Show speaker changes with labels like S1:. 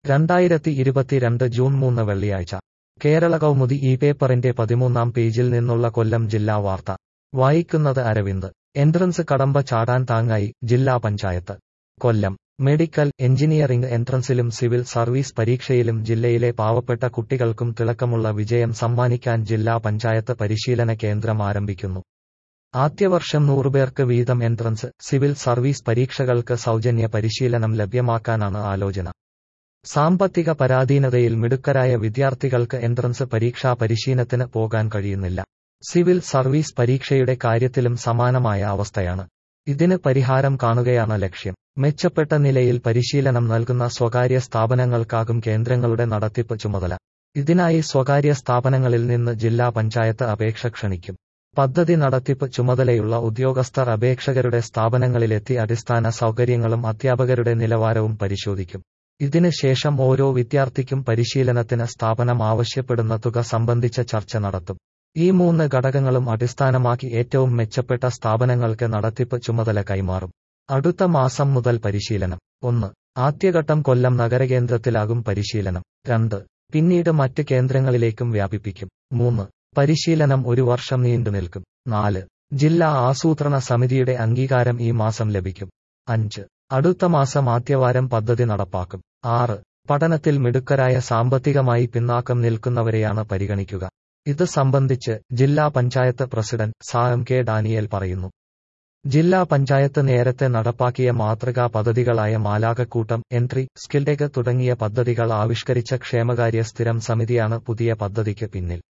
S1: 2022 June 3 വെള്ളിയാഴ്ച കേരള കൗമുദി ഈ പേപ്പറിന്റെ 13-ാം പേജിൽ നിന്നുള്ള കൊല്ലം ജില്ലാ വാർത്ത വായിക്കുന്നത് അരവിന്ദ്. എൻട്രൻസ് കടമ്പ ചാടാൻ താങ്ങായി ജില്ലാ പഞ്ചായത്ത്. കൊല്ലം മെഡിക്കൽ, എഞ്ചിനീയറിംഗ് എൻട്രൻസിലും സിവിൽ സർവീസ് പരീക്ഷയിലും ജില്ലയിലെ പാവപ്പെട്ട കുട്ടികൾക്കും തിളക്കമുള്ള വിജയം സമ്മാനിക്കാൻ ജില്ലാ പഞ്ചായത്ത് പരിശീലന കേന്ദ്രം ആരംഭിക്കുന്നു. ആദ്യവർഷം 100 പേർക്ക് വീതം എൻട്രൻസ്, സിവിൽ സർവീസ് പരീക്ഷകൾക്ക് സൗജന്യ പരിശീലനം ലഭ്യമാക്കാനാണ് ആലോചന. സാമ്പത്തിക പരാധീനതയിൽ മിടുക്കരായ വിദ്യാർത്ഥികൾക്ക് എൻട്രൻസ് പരീക്ഷാ പരിശീലനത്തിന് പോകാൻ കഴിയുന്നില്ല. സിവിൽ സർവീസ് പരീക്ഷയുടെ കാര്യത്തിലും സമാനമായ അവസ്ഥയാണ്. ഇതിന് പരിഹാരം കാണുകയാണ് ലക്ഷ്യം. മെച്ചപ്പെട്ട നിലയിൽ പരിശീലനം നൽകുന്ന സ്വകാര്യ സ്ഥാപനങ്ങൾക്കാകും കേന്ദ്രങ്ങളുടെ നടത്തിപ്പ് ചുമതല. ഇതിനായി സ്വകാര്യ സ്ഥാപനങ്ങളിൽ നിന്ന് ജില്ലാ പഞ്ചായത്ത് അപേക്ഷ ക്ഷണിക്കും. പദ്ധതി നടത്തിപ്പ് ചുമതലയുള്ള ഉദ്യോഗസ്ഥർ അപേക്ഷകരുടെ സ്ഥാപനങ്ങളിലെത്തി അടിസ്ഥാന സൗകര്യങ്ങളും അധ്യാപകരുടെ നിലവാരവും പരിശോധിക്കും. ഇതിന് ശേഷം ഓരോ വിദ്യാർത്ഥിക്കും പരിശീലനത്തിന് സ്ഥാപനം ആവശ്യപ്പെടുന്ന തുക സംബന്ധിച്ച ചർച്ച നടത്തും. ഈ 3 ഘടകങ്ങളും അടിസ്ഥാനമാക്കി ഏറ്റവും മെച്ചപ്പെട്ട സ്ഥാപനങ്ങൾക്ക് നടത്തിപ്പ് ചുമതല കൈമാറും. അടുത്ത മാസം മുതൽ പരിശീലനം. 1. ആദ്യഘട്ടം കൊല്ലം നഗരകേന്ദ്രത്തിലാകും പരിശീലനം. 2. പിന്നീട് മറ്റ് കേന്ദ്രങ്ങളിലേക്കും വ്യാപിപ്പിക്കും. 3. പരിശീലനം 1 വർഷം നീണ്ടുനിൽക്കും. 4. ജില്ലാ ആസൂത്രണ സമിതിയുടെ അംഗീകാരം ഈ മാസം ലഭിക്കും. 5. അടുത്ത മാസം ആദ്യവാരം പദ്ധതി നടപ്പാക്കും. 6. പഠനത്തിൽ മിടുക്കരായ സാമ്പത്തികമായി പിന്നാക്കം നിൽക്കുന്നവരെയാണ് പരിഗണിക്കുക. ഇത് സംബന്ധിച്ച് ജില്ലാ പഞ്ചായത്ത് പ്രസിഡന്റ് സാം കെ ഡാനിയേൽ പറയുന്നു. ജില്ലാ പഞ്ചായത്ത് നേരത്തെ നടപ്പാക്കിയ മാതൃകാ പദ്ധതികളായ മാലാഖക്കൂട്ടം, എൻട്രി, സ്കിൽടെക് തുടങ്ങിയ പദ്ധതികൾ ആവിഷ്കരിച്ച ക്ഷേമകാര്യ സ്ഥിരം സമിതിയാണ് പുതിയ പദ്ധതിക്ക് പിന്നിൽ.